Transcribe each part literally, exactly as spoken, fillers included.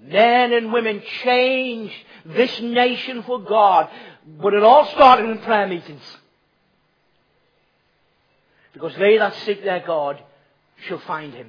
Men and women changed this nation for God. But it all started in prayer meetings. Because they that seek their God shall find him.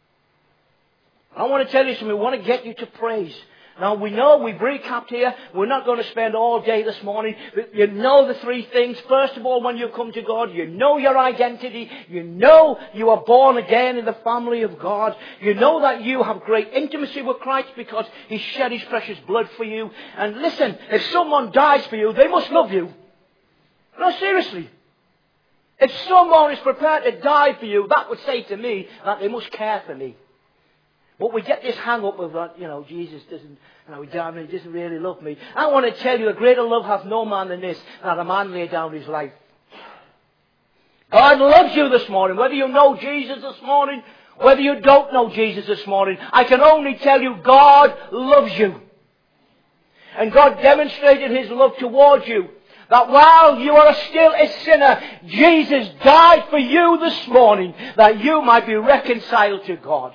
I want to tell you something. We want to get you to praise. Now we know we've recapped here. We're not going to spend all day this morning. But you know the three things. First of all, when you come to God, you know your identity. You know you are born again in the family of God. You know that you have great intimacy with Christ because he shed his precious blood for you. And listen, if someone dies for you, they must love you. No, seriously. If someone is prepared to die for you, that would say to me that they must care for me. But we get this hang up of that, you know, Jesus doesn't, you know, he died, he doesn't really love me. I want to tell you, a greater love hath no man than this, that a man lay down his life. God loves you this morning, whether you know Jesus this morning, whether you don't know Jesus this morning. I can only tell you, God loves you. And God demonstrated his love towards you. That while you are still a sinner, Jesus died for you this morning, that you might be reconciled to God.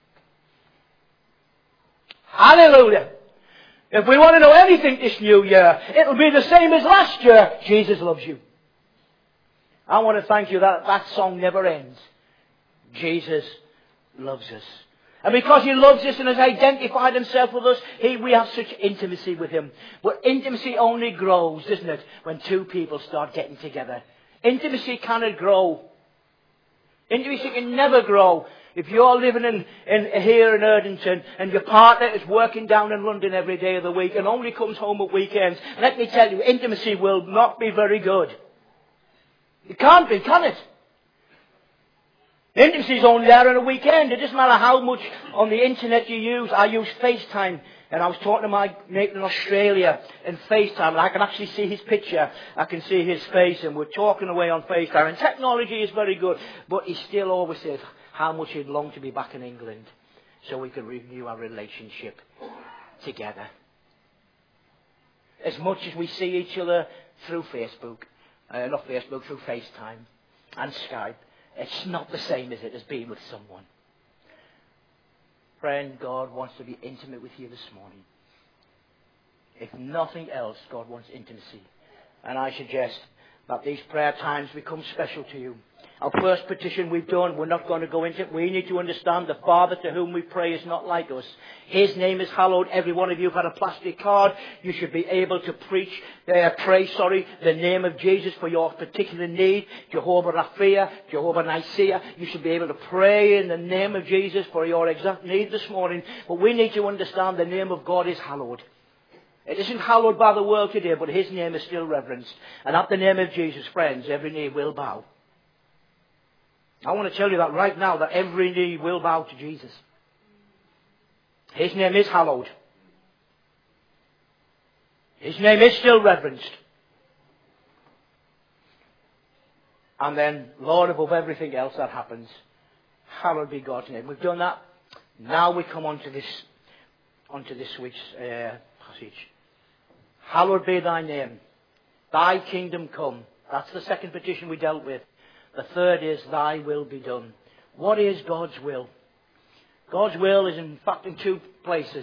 Hallelujah. If we want to know anything this new year, it'll be the same as last year. Jesus loves you. I want to thank you that that song never ends. Jesus loves us. And because he loves us and has identified himself with us, he, we have such intimacy with him. But intimacy only grows, doesn't it, when two people start getting together. Intimacy cannot grow. Intimacy can never grow. If you're living in, in here in Erdington and your partner is working down in London every day of the week and only comes home at weekends, let me tell you, intimacy will not be very good. It can't be, can it? Intimacy is only there on a weekend. It doesn't matter how much on the internet you use. I use FaceTime. And I was talking to my mate in Australia in FaceTime, and I can actually see his picture. I can see his face, and we're talking away on FaceTime. And technology is very good, but he still always says how much he'd long to be back in England so we could renew our relationship together. As much as we see each other through Facebook, uh, not Facebook, through FaceTime and Skype, it's not the same, is it, as being with someone. Friend, God wants to be intimate with you this morning. If nothing else, God wants intimacy. And I suggest that these prayer times become special to you. Our first petition we've done, we're not going to go into it. We need to understand the Father to whom we pray is not like us. His name is hallowed. Every one of you have had a plastic card. You should be able to preach, uh, pray, sorry, the name of Jesus for your particular need. Jehovah Rapha, Jehovah Nisea. You should be able to pray in the name of Jesus for your exact need this morning. But we need to understand the name of God is hallowed. It isn't hallowed by the world today, but his name is still reverenced. And at the name of Jesus, friends, every knee will bow. I want to tell you that right now, that every knee will bow to Jesus. His name is hallowed. His name is still reverenced. And then, Lord, above everything else that happens, hallowed be God's name. We've done that. Now we come on to this, onto this week's uh, passage. Hallowed be thy name. Thy kingdom come. That's the second petition we dealt with. The third is, thy will be done. What is God's will? God's will is in fact in two places.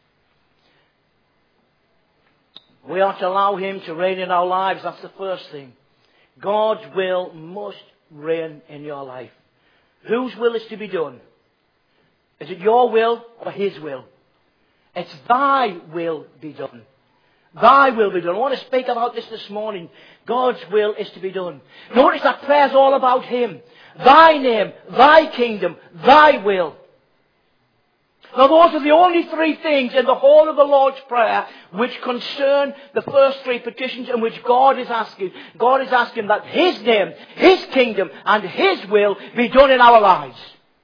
We are to allow him to reign in our lives. That's the first thing. God's will must reign in your life. Whose will is to be done? Is it your will or his will? It's thy will be done. Thy will be done. I want to speak about this this morning. God's will is to be done. Notice that prayer's all about him. Thy name, thy kingdom, thy will. Now those are the only three things in the whole of the Lord's Prayer which concern the first three petitions in which God is asking. God is asking that his name, his kingdom and his will be done in our lives.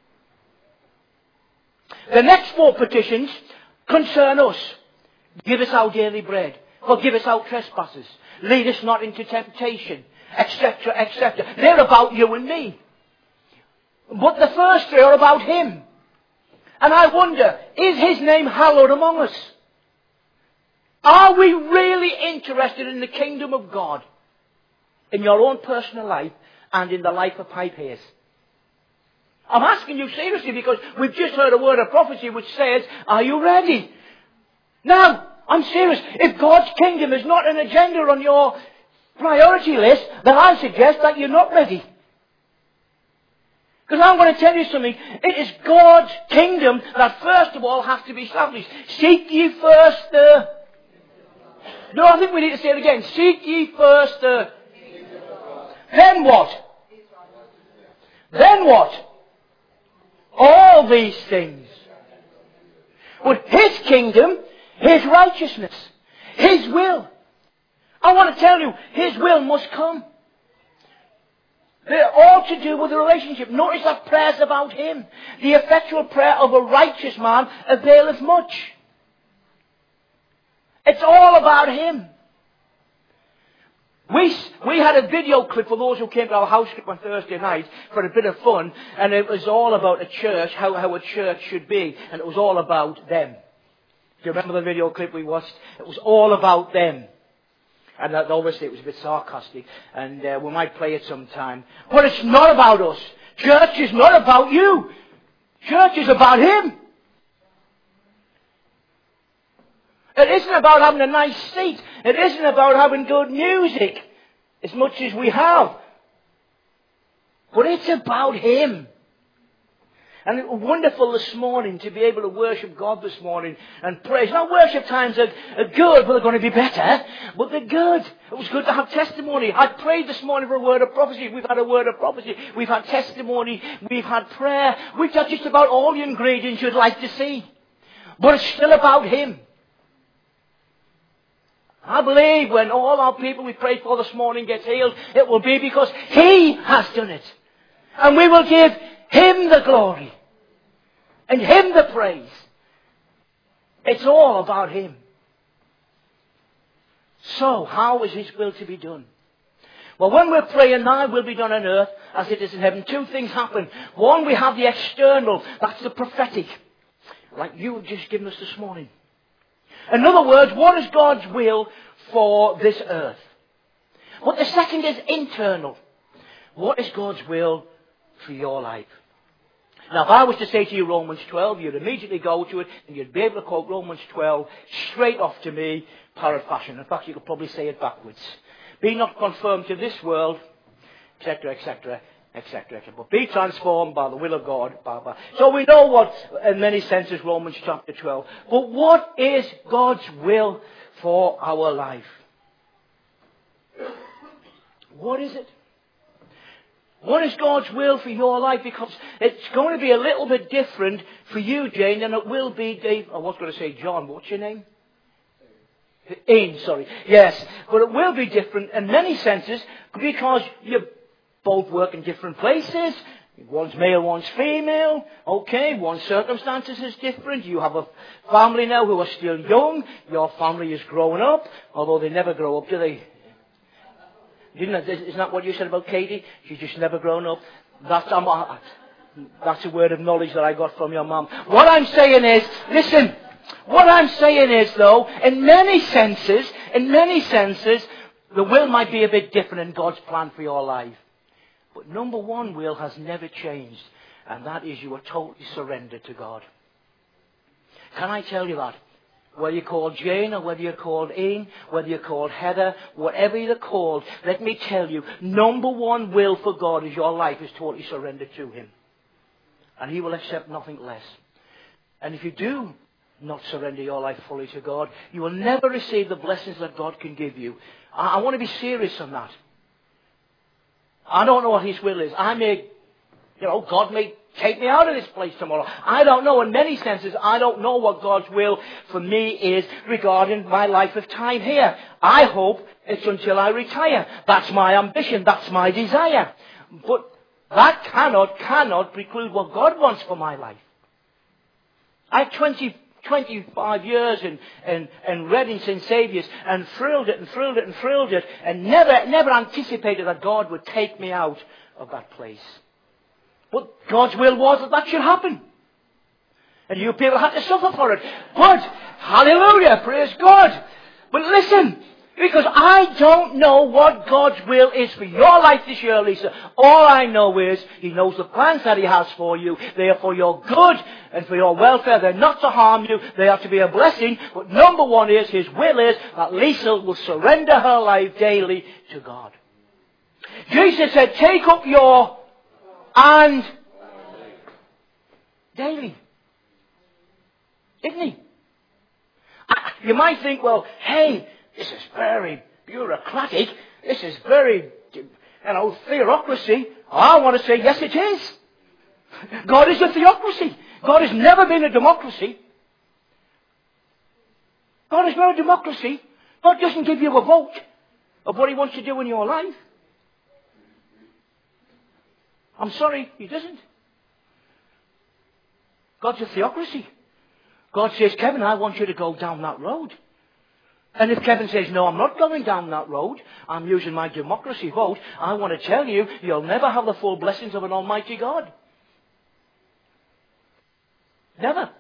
The next four petitions concern us. Give us our daily bread. Forgive us our trespasses. Lead us not into temptation, et cetera, et cetera. They're about you and me. But the first three are about him. And I wonder, is his name hallowed among us? Are we really interested in the kingdom of God? In your own personal life and in the life of Pipe Hayes? I'm asking you seriously because we've just heard a word of prophecy which says, are you ready? Now, I'm serious. If God's kingdom is not an agenda on your priority list, then I suggest that you're not ready. Because I'm going to tell you something. It is God's kingdom that first of all has to be established. Seek ye first the... No, I think we need to say it again. Seek ye first the... Then what? Then what? All these things. But His kingdom, His righteousness, His will. I want to tell you, His will must come. They're all to do with the relationship. Notice that prayer's about Him. The effectual prayer of a righteous man availeth much. It's all about Him. We, we had a video clip for those who came to our house clip on Thursday night for a bit of fun, and it was all about a church, how, how a church should be, and it was all about them. Do you remember the video clip we watched? It was all about them. And that, obviously it was a bit sarcastic, and uh, we might play it sometime. But it's not about us. Church is not about you. Church is about Him. It isn't about having a nice seat. It isn't about having good music, as much as we have. But it's about Him. And it was wonderful this morning to be able to worship God this morning and praise. Now worship times are, are good, but they're going to be better. But they're good. It was good to have testimony. I prayed this morning for a word of prophecy. We've had a word of prophecy. We've had testimony. We've had prayer. We've got just about all the ingredients you'd like to see. But it's still about Him. I believe when all our people we prayed for this morning gets healed, it will be because He has done it. And we will give Him the glory. And Him the praise. It's all about Him. So, how is His will to be done? Well, when we're praying, thy will be done on earth as it is in heaven, two things happen. One, we have the external. That's the prophetic. Like you have just given us this morning. In other words, what is God's will for this earth? But the second is internal. What is God's will for your life? Now, if I was to say to you Romans twelve, you'd immediately go to it and you'd be able to quote Romans twelve straight off to me, parrot fashion. In fact, you could probably say it backwards. Be not conformed to this world, et cetera, et cetera, et cetera, et cetera. But be transformed by the will of God. Blah, blah. So we know what, in many senses, Romans chapter twelve. But what is God's will for our life? What is it? What is God's will for your life? Because it's going to be a little bit different for you, Jane, than it will be Dave. I was going to say John. What's your name? Ian, sorry. Yes. But it will be different in many senses because you both work in different places. One's male, one's female. Okay, one's circumstances is different. You have a family now who are still young. Your family is growing up, although they never grow up, do they? Isn't that, isn't that what you said about Katie? She's just never grown up. That's, um, that's a word of knowledge that I got from your mum. What I'm saying is, listen, what I'm saying is though, in many senses, in many senses, the will might be a bit different in God's plan for your life. But number one will has never changed, and that is you are totally surrendered to God. Can I tell you that? Whether you're called Jane or whether you're called Ian, whether you're called Heather, whatever you're called, let me tell you, number one will for God is your life is totally surrendered to Him. And He will accept nothing less. And if you do not surrender your life fully to God, you will never receive the blessings that God can give you. I, I want to be serious on that. I don't know what His will is. I may, you know, God may take me out of this place tomorrow. I don't know. In many senses, I don't know what God's will for me is regarding my life of time here. I hope it's until I retire. That's my ambition. That's my desire. But that cannot, cannot preclude what God wants for my life. I have twenty, twenty-five years in, in, in Reading Saint Saviour's and thrilled it and thrilled it and thrilled it and never, never anticipated that God would take me out of that place. But God's will was that that should happen. And you people had to suffer for it. But, hallelujah, praise God. But listen, Because I don't know what God's will is for your life this year, Lisa. All I know is He knows the plans that He has for you. They are for your good and for your welfare. They're not to harm you. They are to be a blessing. But number one is, His will is that Lisa will surrender her life daily to God. Jesus said, take up your and daily. Didn't He? You might think, well, hey, this is very bureaucratic. This is very, you know, theocracy. I want to say, yes, it is. God is a theocracy. God has never been a democracy. God is not a democracy. God doesn't give you a vote of what He wants to do in your life. I'm sorry, He doesn't. God's a theocracy. God says, Kevin, I want you to go down that road. And if Kevin says, no, I'm not going down that road, I'm using my democracy vote, I want to tell you, you'll never have the full blessings of an almighty God. Never.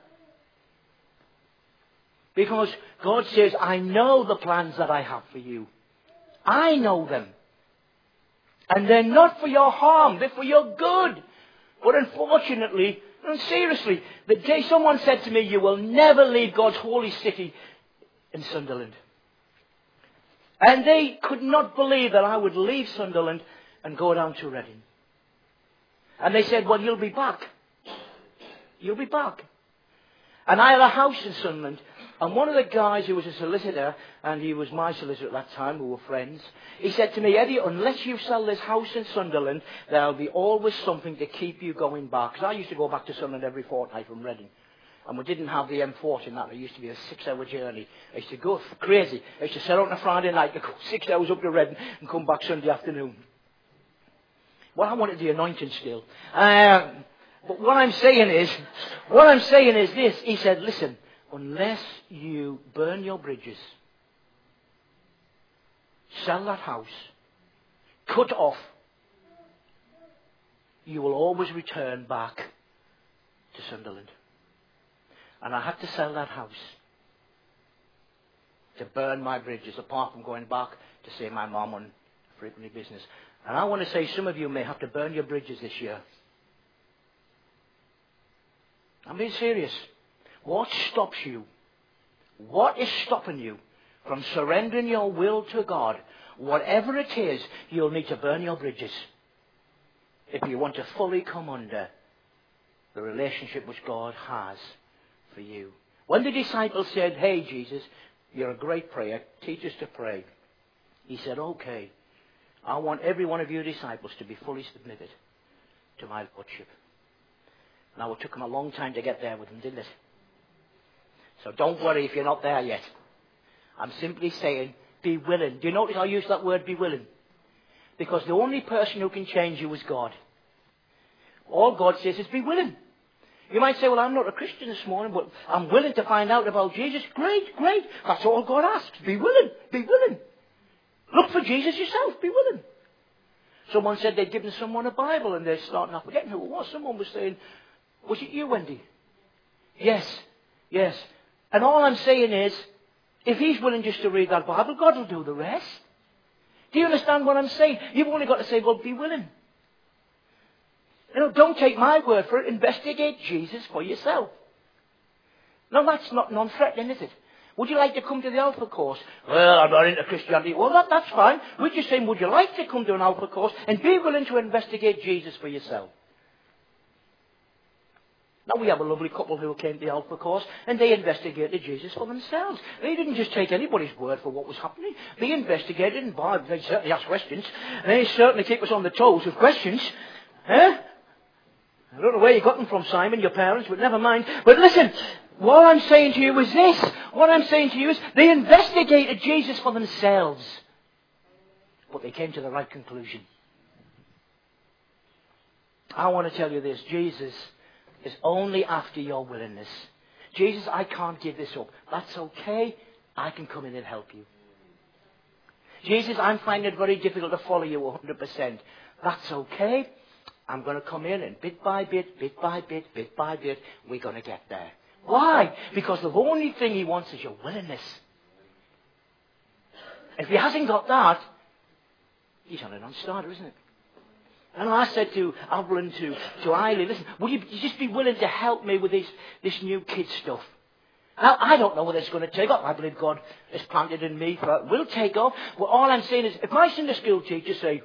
Because God says, I know the plans that I have for you. I know them. And they're not for your harm, they're for your good. But unfortunately, and seriously, the day someone said to me, you will never leave God's holy city in Sunderland. And they could not believe that I would leave Sunderland and go down to Reading. And they said, well, you'll be back. You'll be back. And I had a house in Sunderland. And one of the guys who was a solicitor, and he was my solicitor at that time, we were friends, he said to me, Eddie, unless you sell this house in Sunderland, there'll be always something to keep you going back. Because I used to go back to Sunderland every fortnight from Reading. And we didn't have the M forty in that. It used to be a six-hour journey. I used to go crazy. I used to set out on a Friday night to go six hours up to Reading and come back Sunday afternoon. Well, I wanted the anointing still. Um, but what I'm saying is, what I'm saying is this. He said, listen, unless you burn your bridges, sell that house, cut off, you will always return back to Sunderland. And I had to sell that house to burn my bridges, apart from going back to see my mum on frequently business. And I want to say some of you may have to burn your bridges this year. I'm being serious. What stops you? What is stopping you from surrendering your will to God? Whatever it is, you'll need to burn your bridges if you want to fully come under the relationship which God has for you. When the disciples said, hey, Jesus, you're a great prayer, teach us to pray. He said, okay, I want every one of you disciples to be fully submitted to my lordship. Now, it took them a long time to get there with them, didn't it? So don't worry if you're not there yet. I'm simply saying, be willing. Do you notice I use that word, be willing? Because the only person who can change you is God. All God says is be willing. You might say, well, I'm not a Christian this morning, but I'm willing to find out about Jesus. Great, great. That's all God asks. Be willing. Be willing. Look for Jesus yourself. Be willing. Someone said they'd given someone a Bible and they're starting off forgetting who it was. Someone was saying, was it you, Wendy? Yes. Yes. And all I'm saying is, if he's willing just to read that Bible, God will do the rest. Do you understand what I'm saying? You've only got to say, well, be willing. You know, don't take my word for it. Investigate Jesus for yourself. Now, that's not non-threatening, is it? Would you like to come to the Alpha course? Well, I'm not into Christianity. Well, that, that's fine. We're just saying, would you like to come to an Alpha course and be willing to investigate Jesus for yourself? Now, we have a lovely couple who came to the Alpha course and they investigated Jesus for themselves. They didn't just take anybody's word for what was happening. They investigated and Bible. They certainly asked questions. And they certainly keep us on the toes with questions. Eh? I don't know where you got them from, Simon, your parents, but never mind. But listen, what I'm saying to you is this. What I'm saying to you is they investigated Jesus for themselves. But they came to the right conclusion. I want to tell you this. Jesus is only after your willingness. Jesus, I can't give this up. That's okay. I can come in and help you. Jesus, I'm finding it very difficult to follow you one hundred percent. That's okay. I'm going to come in and bit by bit, bit by bit, bit by bit, we're going to get there. Why? Because the only thing he wants is your willingness. If he hasn't got that, he's on a non-starter, isn't it? And I said to Evelyn, to, to Eiley, listen, will you just be willing to help me with this, this new kid stuff? Now, I don't know whether it's going to take off. I believe God has planted in me for it will take off. But all I'm saying is, if my Sunday school teachers say,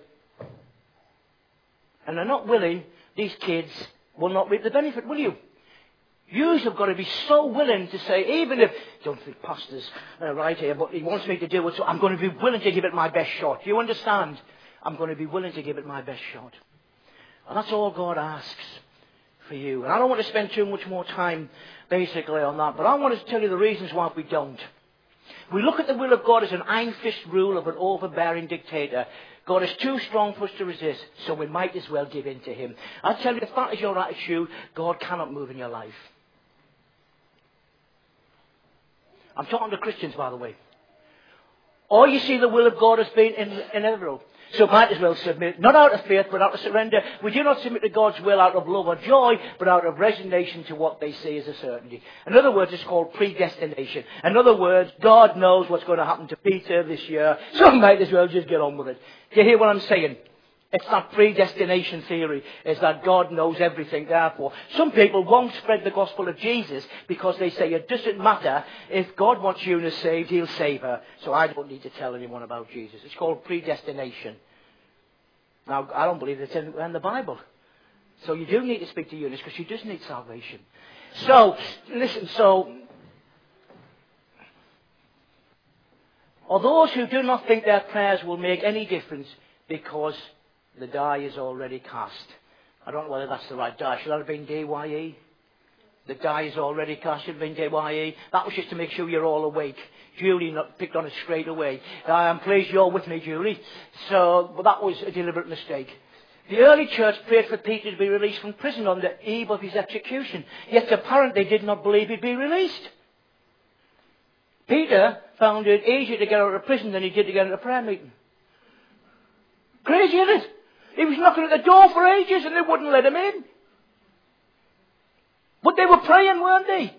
and they're not willing, these kids will not reap the benefit, will you? You have got to be so willing to say, even if, don't think pastor's uh, right here, but he wants me to do it, so I'm going to be willing to give it my best shot. Do you understand? I'm going to be willing to give it my best shot. And that's all God asks for you. And I don't want to spend too much more time basically on that, but I want to tell you the reasons why we don't. We look at the will of God as an iron fist rule of an overbearing dictator. God is too strong for us to resist, so we might as well give in to him. I tell you, if that is your attitude, God cannot move in your life. I'm talking to Christians, by the way. Or you see the will of God has been inevitable. So might as well submit, not out of faith, but out of surrender. We do not submit to God's will out of love or joy, but out of resignation to what they say is a certainty. In other words, it's called predestination. In other words, God knows what's going to happen to Peter this year, so might as well just get on with it. Do you hear what I'm saying? It's that predestination theory, is that God knows everything, therefore. Some people won't spread the gospel of Jesus because they say it doesn't matter. If God wants Eunice saved, he'll save her. So I don't need to tell anyone about Jesus. It's called predestination. Now, I don't believe it's in, in the Bible. So you do need to speak to Eunice because she does need salvation. So, listen, so... or those who do not think their prayers will make any difference because the die is already cast. I don't know whether that's the right die. Should that have been D Y E? The die is already cast. Should have been D Y E. That was just to make sure you're all awake. Julie not picked on it straight away. I'm pleased you're with me, Julie. So, but that was a deliberate mistake. The early church prayed for Peter to be released from prison on the eve of his execution. Yet apparently they did not believe he'd be released. Peter found it easier to get out of prison than he did to get into a prayer meeting. Crazy, isn't it? He was knocking at the door for ages and they wouldn't let him in. But they were praying, weren't they?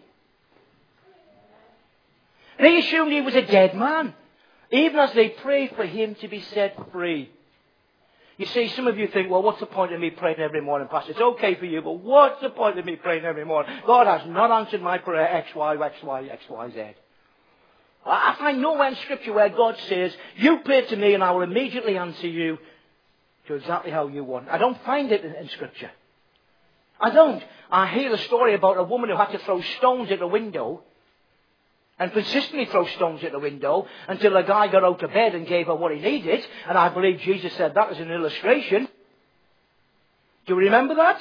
They assumed he was a dead man, even as they prayed for him to be set free. You see, some of you think, well, what's the point of me praying every morning, Pastor? It's okay for you, but what's the point of me praying every morning? God has not answered my prayer X, Y, X, Y, X, Y, Z. I find nowhere in Scripture where God says, you pray to me and I will immediately answer you to exactly how you want. I don't find it in, in Scripture. I don't. I hear a story about a woman who had to throw stones at a window and persistently throw stones at the window until a guy got out of bed and gave her what he needed. And I believe Jesus said that as an illustration. Do you remember that?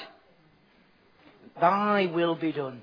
Thy will be done.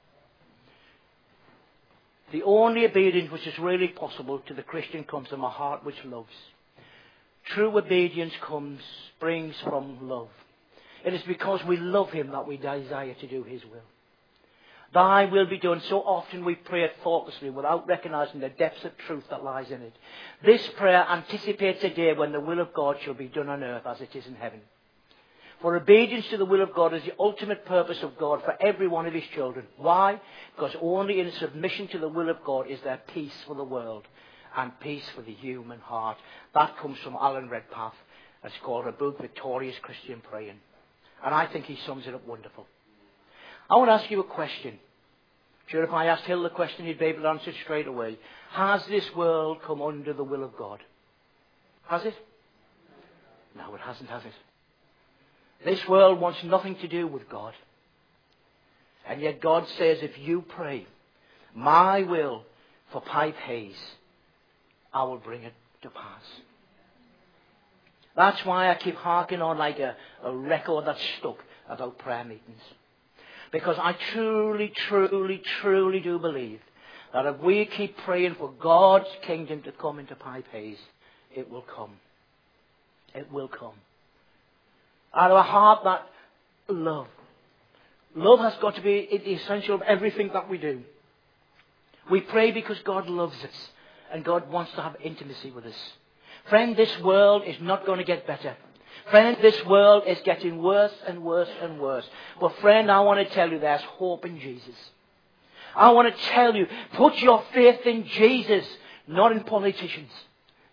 The only obedience which is really possible to the Christian comes from a heart which loves. True obedience comes, springs from love. It is because we love him that we desire to do his will. Thy will be done. So often we pray it thoughtlessly without recognizing the depths of truth that lies in it. This prayer anticipates a day when the will of God shall be done on earth as it is in heaven. For obedience to the will of God is the ultimate purpose of God for every one of his children. Why? Because only in submission to the will of God is there peace for the world and peace for the human heart. That comes from Alan Redpath. It's called A Book, Victorious Christian Praying. And I think he sums it up wonderful. I want to ask you a question. Sure, if I asked Hill the question, he'd be able to answer it straight away. Has this world come under the will of God? Has it? No, it hasn't, has it? This world wants nothing to do with God. And yet God says, if you pray, my will for Pipe Hayes, I will bring it to pass. That's why I keep harking on like a, a record that's stuck about prayer meetings. Because I truly, truly, truly do believe that if we keep praying for God's kingdom to come into Pipe Hayes, it will come. It will come. Out of a heart that love. Love has got to be the essential of everything that we do. We pray because God loves us and God wants to have intimacy with us. Friend, this world is not going to get better. Friend, this world is getting worse and worse and worse. But friend, I want to tell you there's hope in Jesus. I want to tell you, put your faith in Jesus, not in politicians.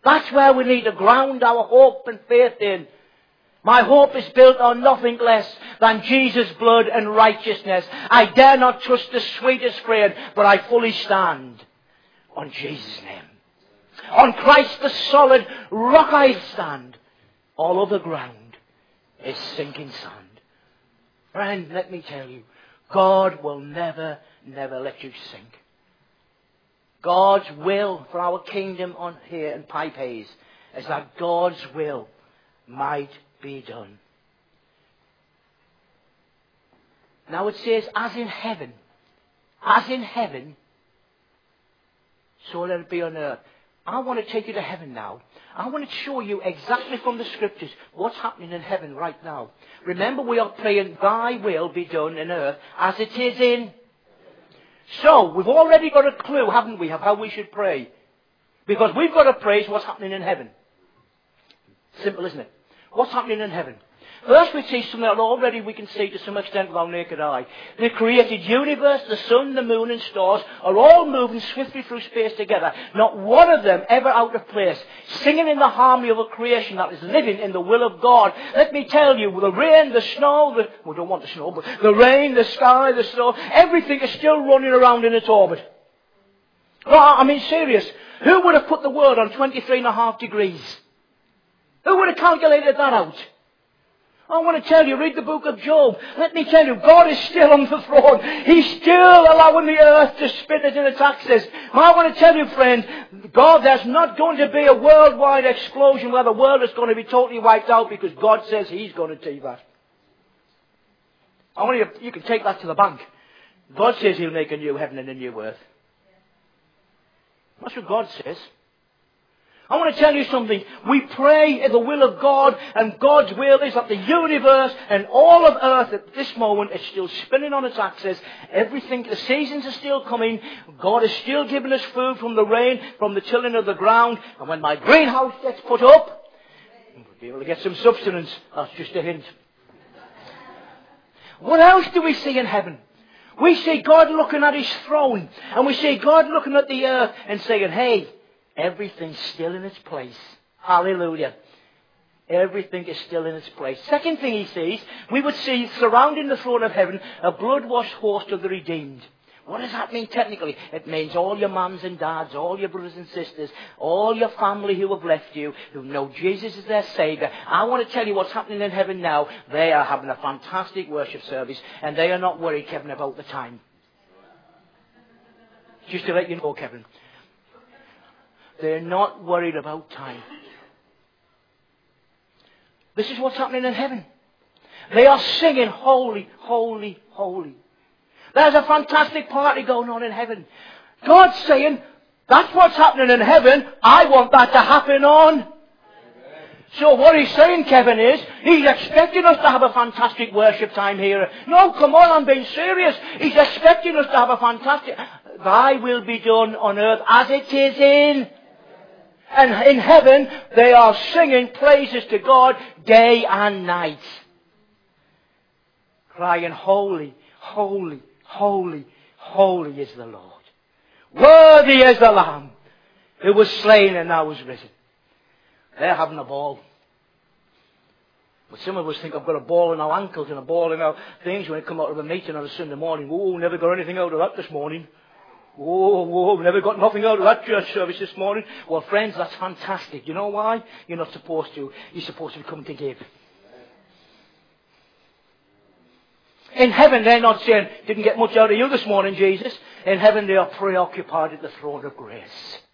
That's where we need to ground our hope and faith in. My hope is built on nothing less than Jesus' blood and righteousness. I dare not trust the sweetest friend, but I fully stand on Jesus' name. On Christ the solid rock I stand. All other ground is sinking sand. Friend, let me tell you, God will never, never let you sink. God's will for our kingdom on here in Pipe Hayes is that God's will might be done. Now it says, as in heaven, as in heaven, so let it be on earth. I want to take you to heaven now. I want to show you exactly from the scriptures what's happening in heaven right now. Remember, we are praying, thy will be done in earth as it is in. So, we've already got a clue, haven't we, of how we should pray. Because we've got to praise what's happening in heaven. Simple, isn't it? What's happening in heaven? First we see something that already we can see to some extent with our naked eye. The created universe, the sun, the moon and stars are all moving swiftly through space together. Not one of them ever out of place. Singing in the harmony of a creation that is living in the will of God. Let me tell you, the rain, the snow, the, we don't want the snow, but the rain, the sky, the snow, everything is still running around in its orbit. No, I mean serious. Who would have put the world on twenty-three and a half degrees? Who would have calculated that out? I want to tell you, read the book of Job. Let me tell you, God is still on the throne. He's still allowing the earth to spin it in its axis. I want to tell you, friend, God, there's not going to be a worldwide explosion where the world is going to be totally wiped out because God says He's going to do that. I want you to, you can take that to the bank. God says He'll make a new heaven and a new earth. That's what God says. I want to tell you something. We pray in the will of God, and God's will is that the universe and all of earth at this moment is still spinning on its axis. Everything, the seasons are still coming. God is still giving us food from the rain, from the tilling of the ground. And when my greenhouse gets put up, we'll be able to get some substance. That's just a hint. What else do we see in heaven? We see God looking at His throne, and we see God looking at the earth and saying, hey, everything's still in its place. Hallelujah. Everything is still in its place. Second thing He sees, we would see surrounding the throne of heaven a blood-washed host of the redeemed. What does that mean technically? It means all your mums and dads, all your brothers and sisters, all your family who have left you, who know Jesus is their Saviour. I want to tell you what's happening in heaven now. They are having a fantastic worship service, and they are not worried, Kevin, about the time. Just to let you know, Kevin. They're not worried about time. This is what's happening in heaven. They are singing, holy, holy, holy. There's a fantastic party going on in heaven. God's saying, that's what's happening in heaven. I want that to happen on. So what He's saying, Kevin, is He's expecting us to have a fantastic worship time here. No, come on, I'm being serious. He's expecting us to have a fantastic... Thy will be done on earth as it is in... And in heaven, they are singing praises to God day and night. Crying, holy, holy, holy, holy is the Lord. Worthy is the Lamb who was slain and now is risen. They're having a ball. But some of us think I've got a ball in our ankles and a ball in our things when we come out of a meeting on a Sunday morning. Oh, never got anything out of that this morning. Whoa, whoa, never got nothing out of that church service this morning. Well, friends, that's fantastic. You know why? You're not supposed to. You're supposed to come to give. In heaven, they're not saying, didn't get much out of you this morning, Jesus. In heaven, they are preoccupied at the throne of grace.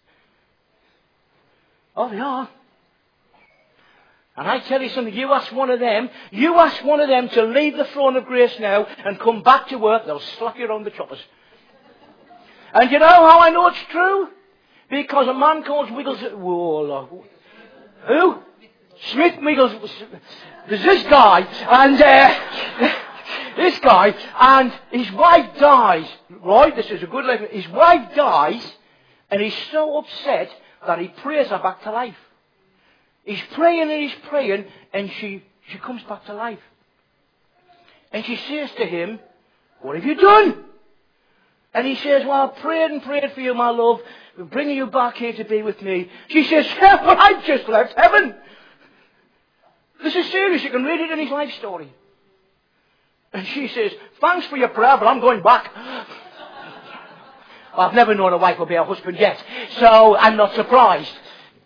Oh, they are. And I tell you something, you ask one of them, you ask one of them to leave the throne of grace now and come back to earth, they'll slap you around the choppers. And you know how I know it's true? Because a man called Wiggles... Whoa, who? Smith Wiggles... There's this guy, and... Uh, this guy, and his wife dies. Right? This is a good lesson. His wife dies, and he's so upset that he prays her back to life. He's praying and he's praying, and she, she comes back to life. And she says to him, what have you done? And he says, well, I prayed and prayed for you, my love, we're bringing you back here to be with me. She says, yeah, but I've just left heaven. This is serious. You can read it in his life story. And she says, thanks for your prayer, but I'm going back. Well, I've never known a wife will be a husband yet, so I'm not surprised.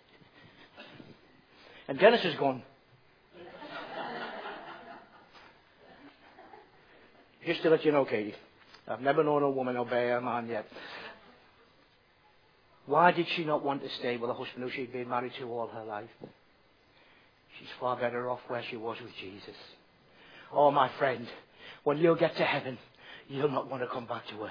And Dennis is gone. Just to let you know, Katie, I've never known a woman obey a man yet. Why did she not want to stay with a husband who she'd been married to all her life? She's far better off where she was with Jesus. Oh, my friend, when you get to heaven, you'll not want to come back to earth.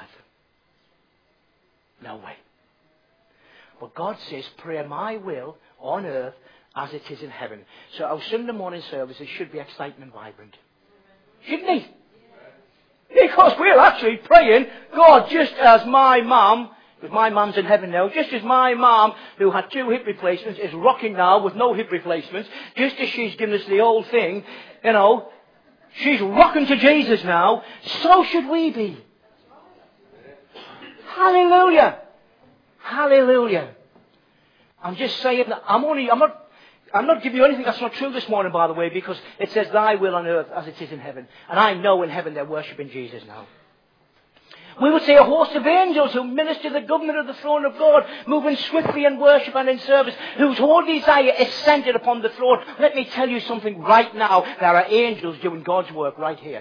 No way. But God says, pray my will on earth as it is in heaven. So our Sunday morning services should be excitement vibrant. Shouldn't they? Because we're actually praying, God, just as my mum, because my mum's in heaven now, just as my mum, who had two hip replacements, is rocking now with no hip replacements, just as she's given us the old thing, you know, she's rocking to Jesus now, so should we be. Hallelujah. Hallelujah. I'm just saying that I'm only, I'm not, I'm not giving you anything that's not true this morning, by the way, because it says thy will on earth as it is in heaven. And I know in heaven they're worshipping Jesus now. We would say a host of angels who minister the government of the throne of God, moving swiftly in worship and in service, whose whole desire is centered upon the throne. Let me tell you something right now. There are angels doing God's work right here.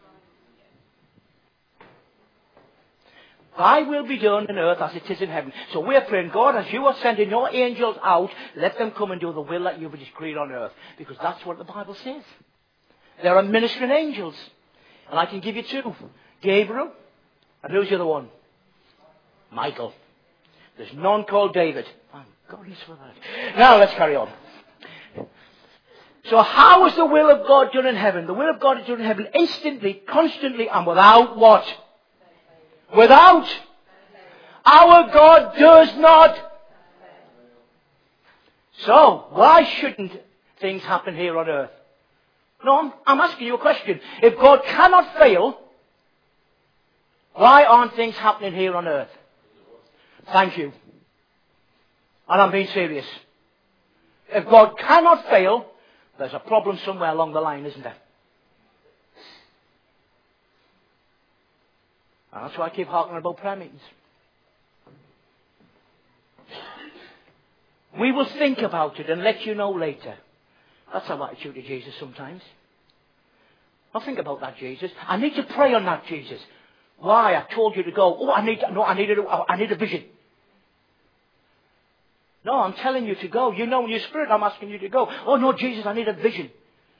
Thy will be done on earth as it is in heaven. So we're praying, God, as you are sending your angels out, let them come and do the will that you've decreed on earth. Because that's what the Bible says. There are ministering angels. And I can give you two. Gabriel. And who's the other one? Michael. There's none called David. Thank goodness for that. Now let's carry on. So how is the will of God done in heaven? The will of God is done in heaven instantly, constantly, and without what? Without. Our God does not. So, why shouldn't things happen here on earth? No, I'm, I'm asking you a question. If God cannot fail, why aren't things happening here on earth? Thank you. And I'm being serious. If God cannot fail, there's a problem somewhere along the line, isn't there? And that's why I keep talking about prayer meetings. We will think about it and let you know later. That's our attitude to Jesus sometimes. I'll think about that, Jesus. I need to pray on that, Jesus. Why? I told you to go. Oh, I need, no, I need a, I need a vision. No, I'm telling you to go. You know in your spirit I'm asking you to go. Oh no, Jesus, I need a vision.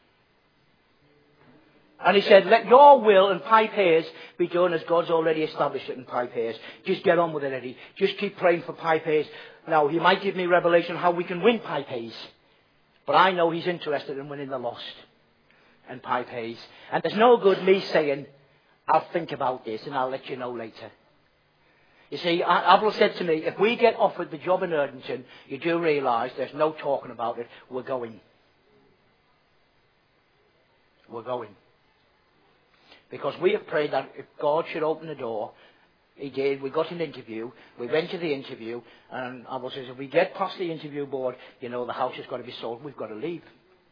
And he said, let your will and Pipe Hayes be done as God's already established it in Pipe Hayes. Just get on with it, Eddie. Just keep praying for Pipe Hayes. Now, he might give me revelation how we can win Pipe Hayes. But I know he's interested in winning the lost and Pipe Hayes. And there's no good me saying, I'll think about this and I'll let you know later. You see, Avril said to me, if we get offered the job in Erdington, you do realise there's no talking about it. We're going. We're going. Because we have prayed that if God should open the door, he did. We got an interview. We went to the interview. And Avril says, if we get past the interview board, you know, the house has got to be sold. We've got to leave.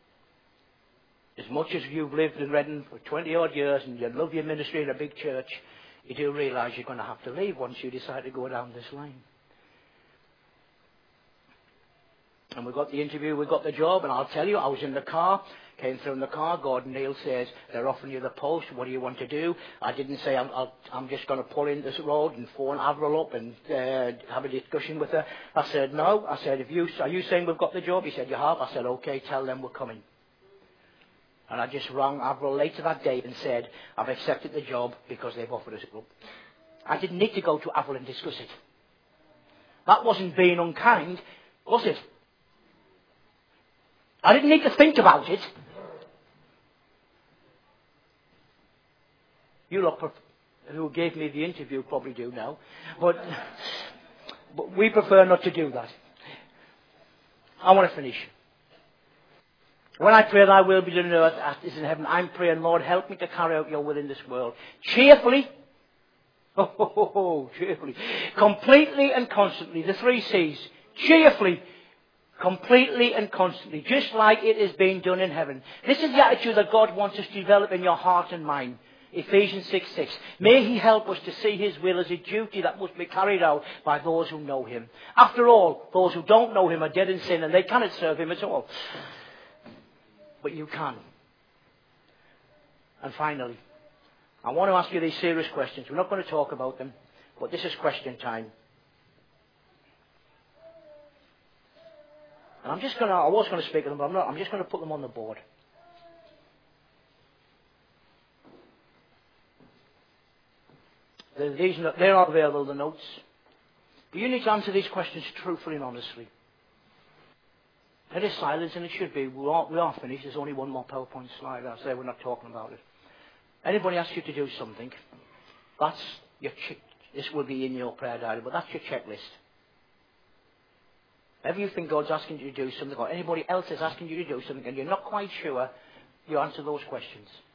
As much as you've lived in Reading for twenty odd years and you love your ministry in a big church, you do realise you're going to have to leave once you decide to go down this line. And we got the interview, we got the job, and I'll tell you, I was in the car, came through in the car, Gordon Neal says, they're offering you the post, what do you want to do? I didn't say, I'm, I'll, I'm just going to pull in this road and phone Avril up and uh, have a discussion with her. I said, no. I said, if you, are you saying we've got the job? He said, you have. I said, okay, tell them we're coming. And I just rang Avril later that day and said, I've accepted the job because they've offered us a job. I didn't need to go to Avril and discuss it. That wasn't being unkind, was it? I didn't need to think about it. You lot who gave me the interview probably do now. But, but we prefer not to do that. I want to finish. When I pray thy will be done on earth as it is in heaven, I'm praying, Lord, help me to carry out your will in this world. Cheerfully Oh, cheerfully. Completely and constantly. The three C's. Cheerfully. Completely and constantly. Just like it is being done in heaven. This is the attitude that God wants us to develop in your heart and mind. Ephesians six six. May He help us to see His will as a duty that must be carried out by those who know Him. After all, those who don't know Him are dead in sin and they cannot serve Him at all. But you can. And finally, I want to ask you these serious questions. We're not going to talk about them, but this is question time. And I'm just going to, I was going to speak of them, but I'm not. I'm just going to put them on the board. They're, these, they're not available, the notes. But you need to answer these questions truthfully and honestly. There is silence, and it should be. We are, we are finished. There's only one more PowerPoint slide. I say we're not talking about it. Anybody asks you to do something, that's your check. This will be in your prayer diary, but that's your checklist. If you think God's asking you to do something, or anybody else is asking you to do something, and you're not quite sure, you answer those questions.